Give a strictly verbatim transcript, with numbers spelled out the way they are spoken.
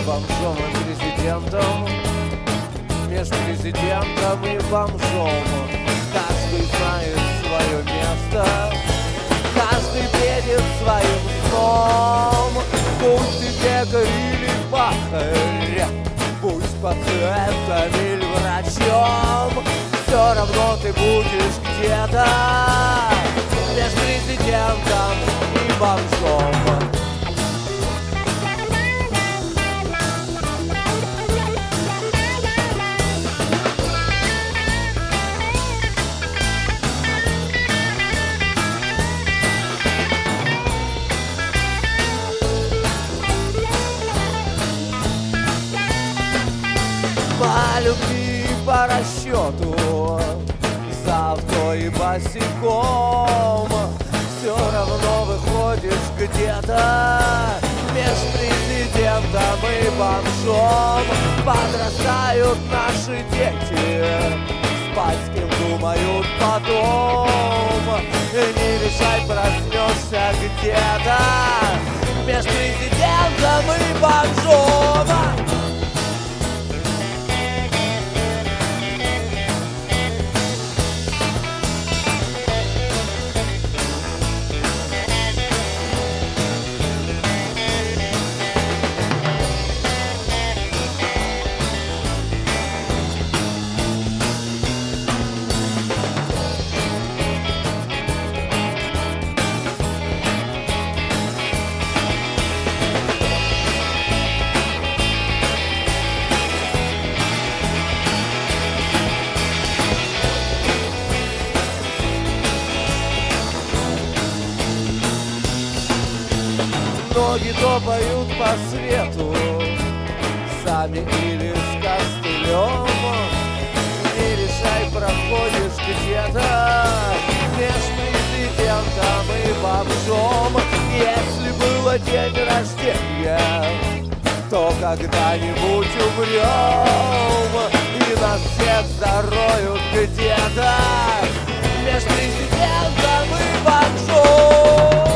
бомжом и президентом, между президентом и бомжом. Каждый знает свое место, каждый бредит своим сном. Пусть ты пекарь или пахарь, пусть пациентом или врачом, все равно ты будешь где-то между президентом и бомжом. По любви, по расчету, за авто и босиком, все равно выходишь где-то между президентом и бомжом. Подрастают наши дети, спать с кем думают потом. Не решай, проснешься где-то между президентом и бомжом. Ноги топают по свету, сами или с костылем. Не решай, проходишь где-то между президентом и бомжом. Если было день рождения, то когда-нибудь умрем, и нас всех зароют где-то между президентом и бомжом.